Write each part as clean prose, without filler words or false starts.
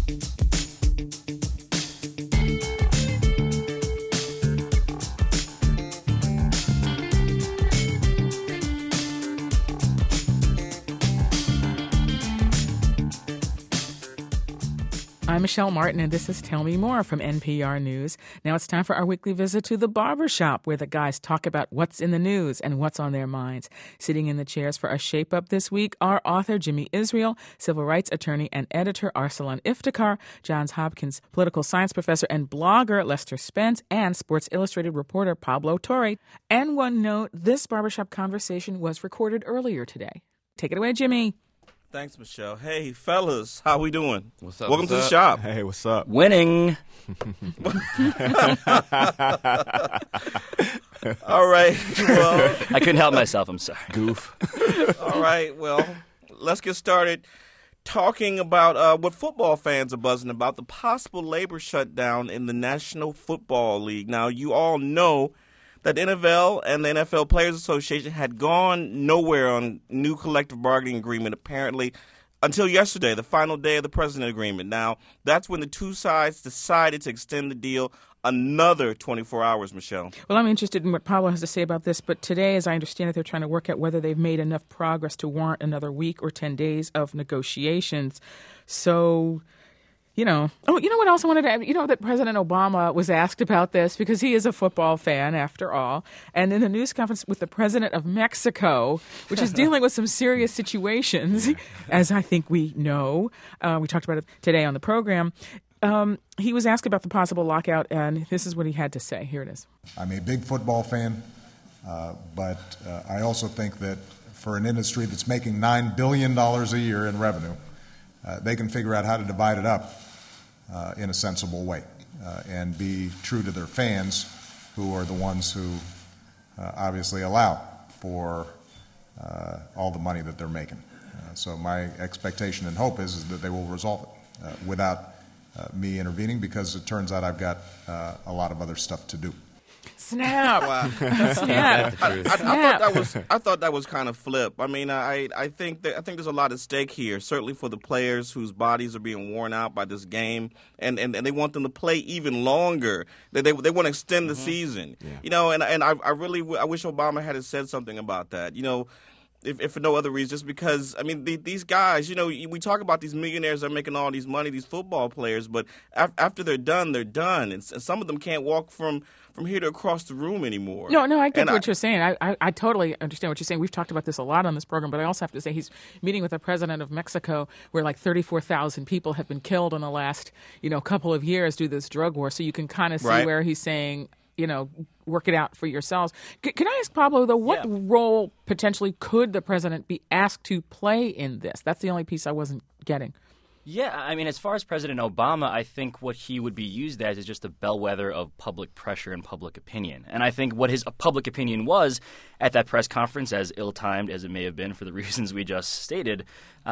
I'm Michelle Martin, and this is Tell Me More from NPR News. Now it's time for our weekly visit to the barbershop, where the guys talk about what's in the news and what's on their minds. Sitting in the chairs for a shape-up this week are author Jimmy Israel, civil rights attorney and editor Arsalan Iftikhar, Johns Hopkins political science professor and blogger Lester Spence, and Sports Illustrated reporter Pablo Torre. And one note, this barbershop conversation was recorded earlier today. Take it away, Jimmy. Thanks, Michelle. Hey, fellas, how we doing? What's up? Welcome to the shop. Hey, what's up? Winning. All right. Well, I couldn't help myself. I'm sorry. Goof. all right. Well, let's get started talking about what football fans are buzzing about, the possible labor shutdown in the National Football League. Now, you all know that the NFL and the NFL Players Association had gone nowhere on new collective bargaining agreement, apparently, until yesterday, the final day of the President agreement. Now, that's when the two sides decided to extend the deal another 24 hours, Michelle. Well, I'm interested in what Pablo has to say about this, but today, as I understand it, they're trying to work out whether they've made enough progress to warrant another week or 10 days of negotiations. So, you know what else I wanted to add? You know that President Obama was asked about this because he is a football fan, after all. And in the news conference with the president of Mexico, which is dealing with some serious situations, as I think we know, we talked about it today on the program, he was asked about the possible lockout, and this is what he had to say. Here it is. I'm a big football fan, but I also think that for an industry that's making $9 billion a year in revenue, they can figure out how to divide it up in a sensible way and be true to their fans, who are the ones who obviously allow for all the money that they're making. So my expectation and hope is that they will resolve it without me intervening, because it turns out I've got a lot of other stuff to do. Snap! Wow. Snap! I thought that was kind of flip. I mean, I think there's a lot at stake here. Certainly for the players whose bodies are being worn out by this game, and they want them to play even longer. They want to extend the season. Yeah. You know, and I wish Obama had said something about that. You know. If for no other reason, just because, I mean, these guys, you know, we talk about these millionaires that are making all these money, these football players, but after they're done, they're done. And some of them can't walk from here to across the room anymore. No, I get what you're saying. I totally understand what you're saying. We've talked about this a lot on this program, but I also have to say he's meeting with the president of Mexico, where like 34,000 people have been killed in the last, couple of years due to this drug war. So you can kind of see where he's saying, work it out for yourselves. Can I ask Pablo, though, what role potentially could the president be asked to play in this? That's the only piece I wasn't getting. Yeah, I mean, as far as President Obama, I think what he would be used as is just a bellwether of public pressure and public opinion. And I think what his public opinion was at that press conference, as ill-timed as it may have been for the reasons we just stated,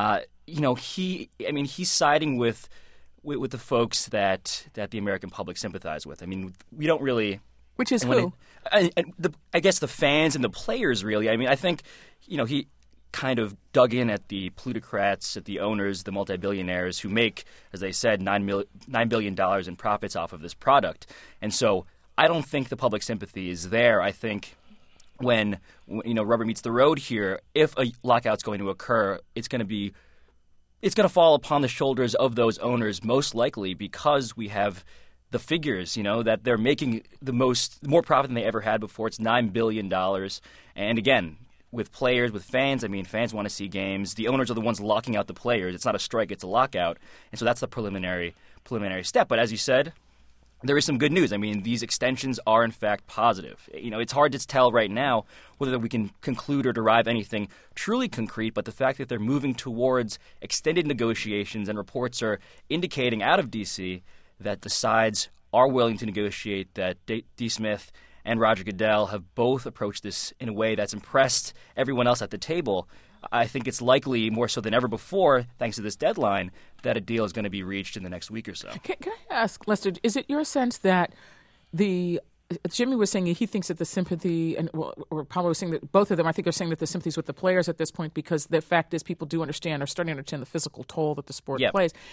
he's siding with the folks that the American public sympathize with. I mean, we don't really... Which is who? I guess the fans and the players, really. I mean, I think, he kind of dug in at the plutocrats, at the owners, the multi-billionaires who make, as they said, $9 billion in profits off of this product. And so I don't think the public sympathy is there. I think when rubber meets the road here, if a lockout's going to occur, it's going to fall upon the shoulders of those owners, most likely, because we have the figures, that they're making more profit than they ever had before. It's $9 billion. And again, with players, with fans, I mean, fans want to see games. The owners are the ones locking out the players. It's not a strike, it's a lockout. And so that's the preliminary step. But as you said, there is some good news. I mean, these extensions are, in fact, positive. It's hard to tell right now whether we can conclude or derive anything truly concrete, but the fact that they're moving towards extended negotiations and reports are indicating out of D.C. that the sides are willing to negotiate, that D. Smith and Roger Goodell have both approached this in a way that's impressed everyone else at the table. I think it's likely, more so than ever before, thanks to this deadline, that a deal is going to be reached in the next week or so. Can I ask, Lester, is it your sense that Jimmy was saying he thinks that the sympathy, or Pablo was saying that both of them, I think, are saying that the sympathy's with the players at this point, because the fact is people do are starting to understand the physical toll that the sport plays.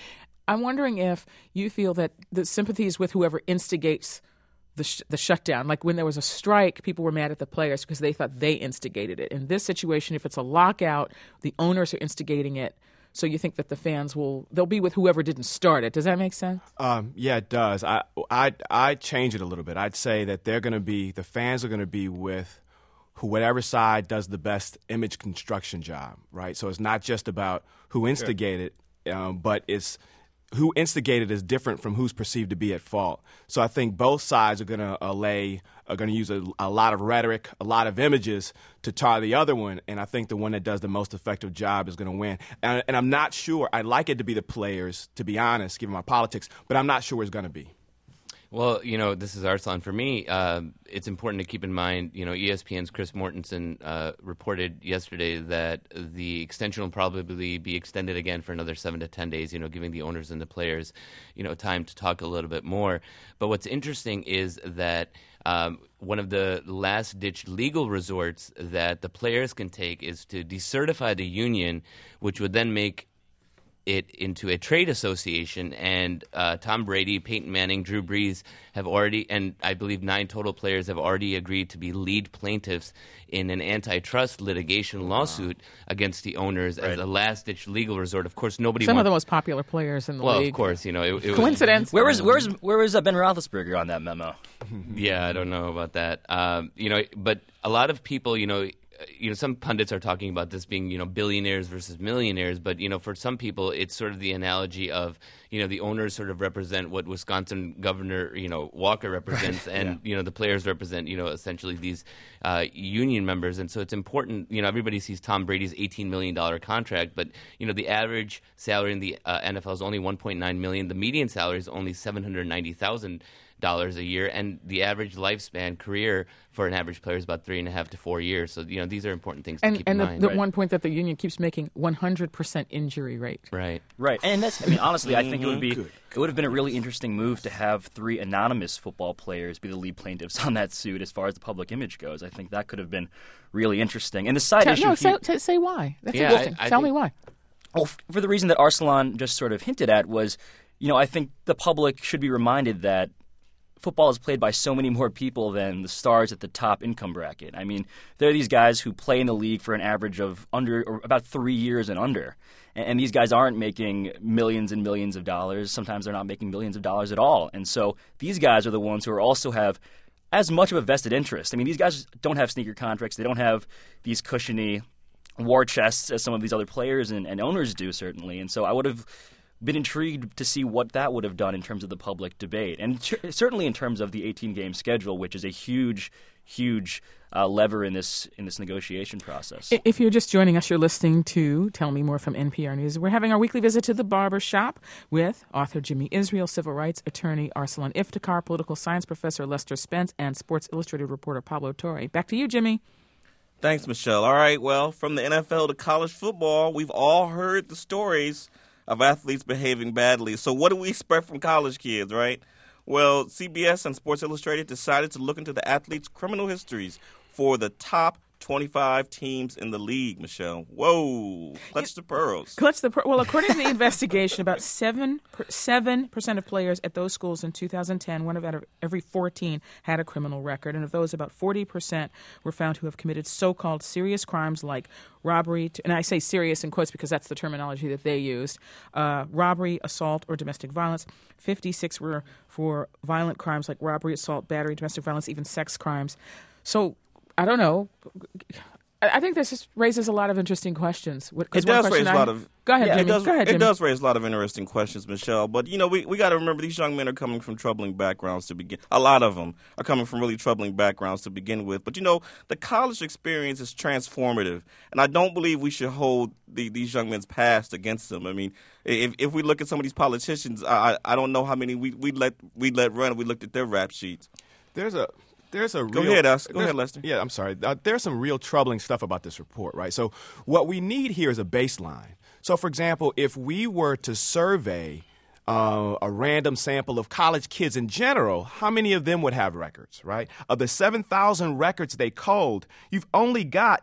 I'm wondering if you feel that the sympathy is with whoever instigates the shutdown. Like when there was a strike, people were mad at the players because they thought they instigated it. In this situation, if it's a lockout, the owners are instigating it. So you think that the fans they'll be with whoever didn't start it. Does that make sense? Yeah, it does. I'd change it a little bit. I'd say that the fans are going to be with whatever side does the best image construction job, right? So it's not just about who instigated, but it's who instigated is different from who's perceived to be at fault. So I think both sides are going to use a lot of rhetoric, a lot of images to tar the other one, and I think the one that does the most effective job is going to win. And I'm not sure. I'd like it to be the players, to be honest, given my politics, but I'm not sure it's going to be. Well, this is Arslan. For me, it's important to keep in mind, ESPN's Chris Mortensen reported yesterday that the extension will probably be extended again for another 7 to 10 days, giving the owners and the players, time to talk a little bit more. But what's interesting is that one of the last-ditch legal resorts that the players can take is to decertify the union, which would then make it into a trade association, and Tom Brady, Peyton Manning, Drew Brees have already, and I believe 9 total players have already agreed to be lead plaintiffs in an antitrust litigation lawsuit against the owners as a last-ditch legal resort. Of course, nobody. Some of the most popular players in the league. Well, of course, it coincidence. Where was Ben Roethlisberger on that memo? Yeah, I don't know about that. But a lot of people, some pundits are talking about this being, billionaires versus millionaires, but, for some people, it's sort of the analogy of, the owners sort of represent what Wisconsin Governor, Walker represents, and, the players represent, essentially these union members. And so it's important, everybody sees Tom Brady's $18 million contract, but, the average salary in the NFL is only $1.9 million. The median salary is only $790,000 a year, and the average lifespan career for an average player is about 3.5 to 4 years. So these are important things to keep in mind. And the one point that the union keeps making: 100% injury rate. Right. And that's. Honestly, I think it would have been a really interesting move to have 3 anonymous football players be the lead plaintiffs on that suit. As far as the public image goes, I think that could have been really interesting. And the side issue. Say why. That's interesting. Tell me why. Well, for the reason that Arslan just sort of hinted at was, I think the public should be reminded that football is played by so many more people than the stars at the top income bracket. I mean, there are these guys who play in the league for an average of about 3 years and under. And these guys aren't making millions and millions of dollars. Sometimes they're not making millions of dollars at all. And so these guys are the ones who also have as much of a vested interest. I mean, these guys don't have sneaker contracts. They don't have these cushiony war chests as some of these other players and owners do, certainly. And so I would have been intrigued to see what that would have done in terms of the public debate, and certainly in terms of the 18-game schedule, which is a huge lever in this negotiation process. If you're just joining us, you're listening to Tell Me More from NPR News. We're having our weekly visit to the barber shop with author Jimmy Israel, civil rights attorney Arslan Iftikhar, political science professor Lester Spence, and Sports Illustrated reporter Pablo Torre. Back to you, Jimmy. Thanks, Michelle. All right, well, from the NFL to college football, we've all heard the stories of athletes behaving badly. So what do we expect from college kids, right? Well, CBS and Sports Illustrated decided to look into the athletes' criminal histories for the top 25 teams in the league, Michelle. Whoa. Clutch the pearls. Well, according to the investigation, about 7% of players at those schools in 2010, one out of every 14 had a criminal record. And of those, about 40% were found to have committed so-called serious crimes like robbery, and I say serious in quotes because that's the terminology that they used, robbery, assault, or domestic violence. 56 were for violent crimes like robbery, assault, battery, domestic violence, even sex crimes. So I don't know. I think this just raises a lot of interesting questions. It does raise a lot of. Go ahead, Jimmy. It does raise a lot of interesting questions, Michelle. But we got to remember these young men are coming from troubling backgrounds to begin. A lot of them are coming from really troubling backgrounds to begin with. But the college experience is transformative, and I don't believe we should hold these young men's past against them. I mean, if we look at some of these politicians, I don't know how many we let run. If we looked at their rap sheets. Go ahead, Lester. Yeah, I'm sorry. There's some real troubling stuff about this report, right? So what we need here is a baseline. So, for example, if we were to survey a random sample of college kids in general, how many of them would have records, right? Of the 7,000 records they culled, you've only got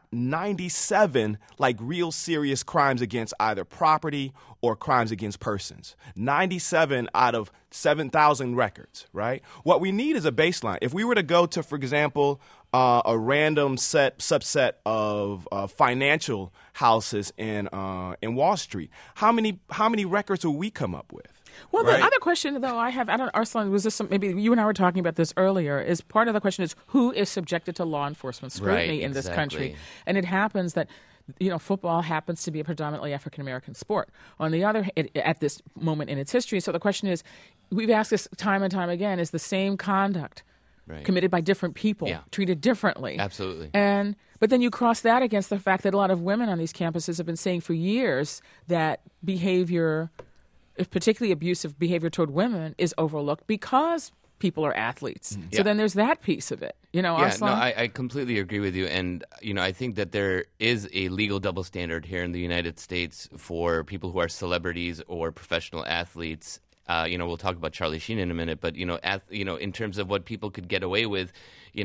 97 like real serious crimes against either property or crimes against persons. 97 out of 7,000 records, right? What we need is a baseline. If we were to go to, for example, a random subset of financial houses in Wall Street, how many records will we come up with? Well, right? The other question, though, I don't know, Arslan, was this maybe you and I were talking about this earlier, is part of the question is who is subjected to law enforcement scrutiny Right, in this country? exactly. And it happens that, football happens to be a predominantly African-American sport. On the other, at this moment in its history, so the question is, we've asked this time and time again, is the same conduct Right. committed by different people, Yeah. treated differently. Absolutely. But then you cross that against the fact that a lot of women on these campuses have been saying for years that behavior, if particularly abusive behavior toward women, is overlooked because people are athletes. So Yeah. then there's that piece of it. Yeah, Arslan? no, I completely agree with you. And, I think that there is a legal double standard here in the United States for people who are celebrities or professional athletes. We'll talk about Charlie Sheen in a minute, but, in terms of what people could get away with,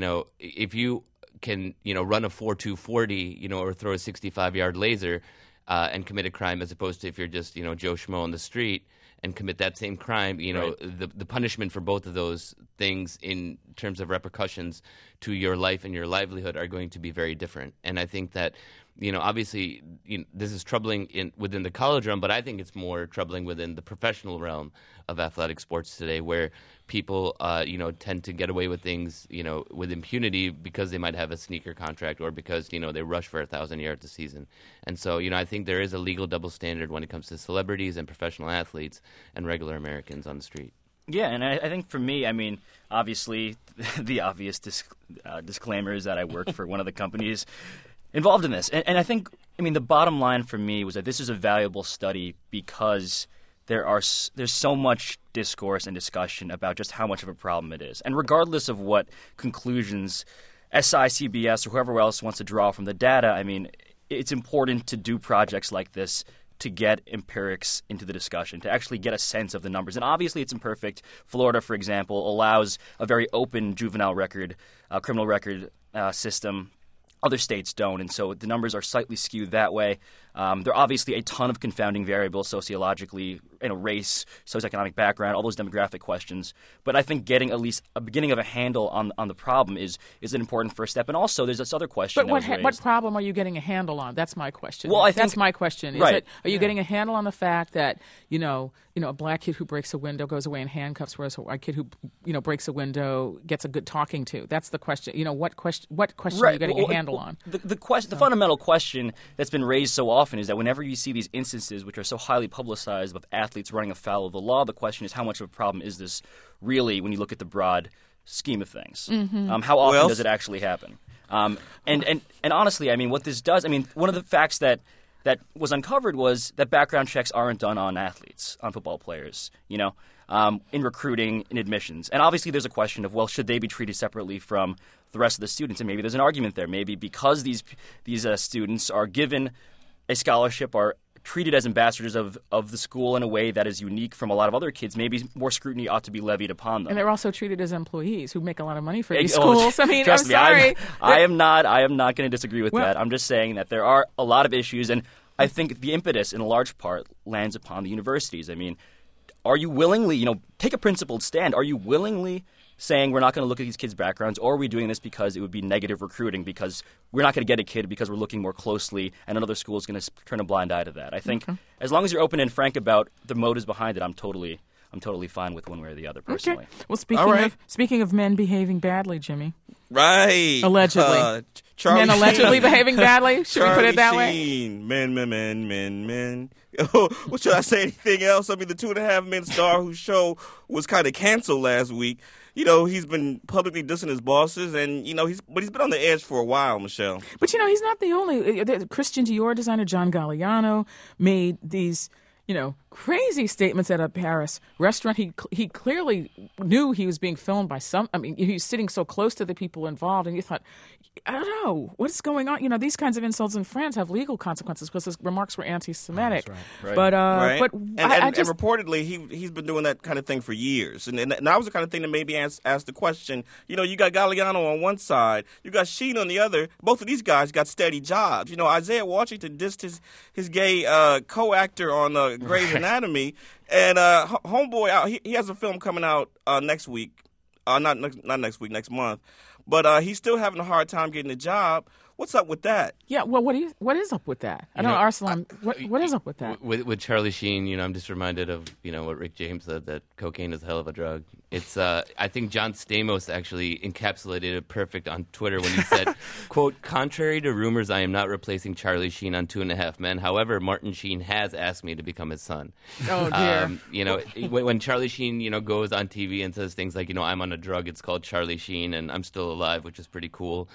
if you can, run a 4.2 40, or throw a 65-yard laser and commit a crime as opposed to if you're just, Joe Schmo on the street and commit that same crime, Right. the punishment for both of those things in terms of repercussions to your life and your livelihood are going to be very different. And I think that, obviously this is troubling within the college realm, but I think it's more troubling within the professional realm of athletic sports today, where people, tend to get away with things, with impunity because they might have a sneaker contract or because, they rush for 1,000 yards a season. And so, I think there is a legal double standard when it comes to celebrities and professional athletes and regular Americans on the street. Yeah, and I think for me, obviously, the obvious disclaimer is that I work for one of the companies involved in this. And I think, the bottom line for me was that this is a valuable study because there's so much discourse and discussion about just how much of a problem it is. And regardless of what conclusions SI, CBS, or whoever else wants to draw from the data, it's important to do projects like this to get empirics into the discussion, to actually get a sense of the numbers. And obviously it's imperfect. Florida, for example, allows a very open juvenile record, criminal record system. Other states don't, and so the numbers are slightly skewed that way. There are obviously a ton of confounding variables sociologically, race, socioeconomic background, all those demographic questions. But I think getting at least a beginning of a handle on the problem is an important first step. And also, there's this other question. But what problem are you getting a handle on? That's my question. Well, that's my question. Is right. Are you getting a handle on the fact that a black kid who breaks a window goes away in handcuffs, whereas a white kid who breaks a window gets a good talking to? That's the question. What question are you getting a handle on? The fundamental question that's been raised so often is that whenever you see these instances which are so highly publicized of athletes running afoul of the law, the question is how much of a problem is this really when you look at the broad scheme of things? Mm-hmm. How often does it actually happen? And honestly, what this does, one of the facts that was uncovered was that background checks aren't done on athletes, on football players, in recruiting, in admissions. And obviously there's a question of, well, should they be treated separately from the rest of the students? And maybe there's an argument there. Maybe because these students are given a scholarship, are treated as ambassadors of the school in a way that is unique from a lot of other kids, maybe more scrutiny ought to be levied upon them. And they're also treated as employees who make a lot of money for these Oh, schools. I'm trust me, sorry. I am not going to disagree with that. I'm just saying that there are a lot of issues, and I think the impetus, in a large part, lands upon the universities. Are you willingly, take a principled stand. Are you willingly saying we're not going to look at these kids' backgrounds, or are we doing this because it would be negative recruiting, because we're not going to get a kid because we're looking more closely and another school is going to turn a blind eye to that? I think as long as you're open and frank about the motives behind it, I'm totally fine with one way or the other, personally. Okay. Well, speaking of men behaving badly, Jimmy. Right. Allegedly. Charlie Men allegedly Sheen. behaving badly? Should we put it that way? Sheen. Men. What should I say? Anything else? The 2.5 Men star whose show was kind of canceled last week. He's been publicly dissing his bosses, and he's been on the edge for a while, Michelle. But he's not the only. The Christian Dior designer John Galliano made these, crazy statements at a Paris restaurant. He clearly knew he was being filmed by some. I mean, he was sitting so close to the people involved, and you thought, I don't know what's going on. You know, these kinds of insults in France have legal consequences because his remarks were anti-Semitic. That's right. But Right. but and I just, reportedly he's been doing that kind of thing for years, and that was the kind of thing that made me ask the question. You know, you got Galliano on one side, you got Sheen on the other. Both of these guys got steady jobs. You know, Isaiah Washington dissed his gay co-actor on Grey's Anatomy, and homeboy out. He has a film coming out next week, not next week, next month. But he's still having a hard time getting a job. What's up with that? yeah. Well, what is up with that? I don't know, Arsalan. What is up with that? With Charlie Sheen, you know, I'm just reminded of, you know, what Rick James said, that cocaine is a hell of a drug. It's I think John Stamos actually encapsulated it perfect on Twitter when he said, quote, "Contrary to rumors, I am not replacing Charlie Sheen on 2.5 Men. However, Martin Sheen has asked me to become his son." Oh dear. You know, when Charlie Sheen, you know, goes on TV and says things like, you know, I'm on a drug, it's called Charlie Sheen, and I'm still alive, which is pretty cool.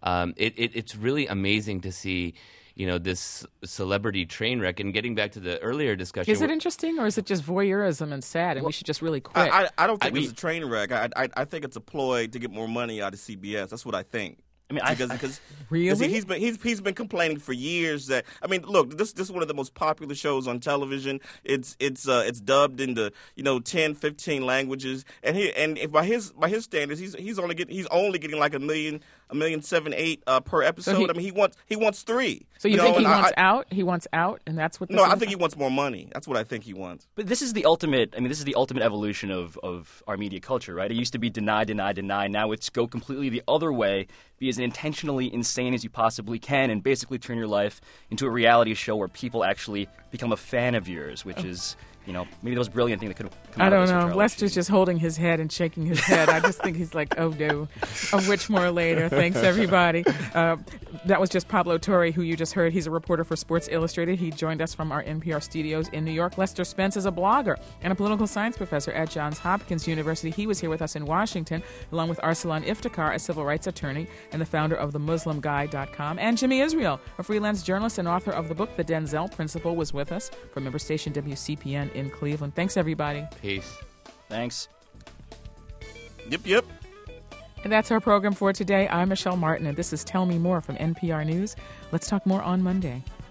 It's really amazing to see, you know, this celebrity train wreck. And getting back to the earlier discussion, Is it interesting, or is it just voyeurism and sad, and we should just really quit? I don't think it's a train wreck. I think it's a ploy to get more money out of CBS. That's what I think. I mean, because Really? he's been complaining for years that, I mean, look, this is one of the most popular shows on television. It's dubbed into, you know, 10, 15 languages, and if by his standards he's only getting like $1.7 million, 8 per episode. I mean, he wants 3. So you think he wants out? He wants out, and that's what. This No, is I think he wants more money. That's what I think he wants. But this is the ultimate. I mean, this is the ultimate evolution of our media culture, right? It used to be deny, deny, deny. Now it's go completely the other way. Be as intentionally insane as you possibly can, and basically turn your life into a reality show where people actually become a fan of yours, which is, you know, maybe the most brilliant thing that could have come I out of don't this for know. Charlie Lester's Sheen. just holding his head and shaking his head. I just think he's like, oh no. Of which more later. Thanks, everybody. That was just Pablo Torre, who you just heard. He's a reporter for Sports Illustrated. He joined us from our NPR studios in New York. Lester Spence is a blogger and a political science professor at Johns Hopkins University. He was here with us in Washington, along with Arsalan Iftikhar, a civil rights attorney and the founder of themuslimguy.com. And Jimmy Israel, a freelance journalist and author of the book The Denzel Principle, was with us from member station WCPN in Cleveland. Thanks, everybody. Peace. Thanks. Yep. And that's our program for today. I'm Michelle Martin, and this is Tell Me More from NPR News. Let's talk more on Monday.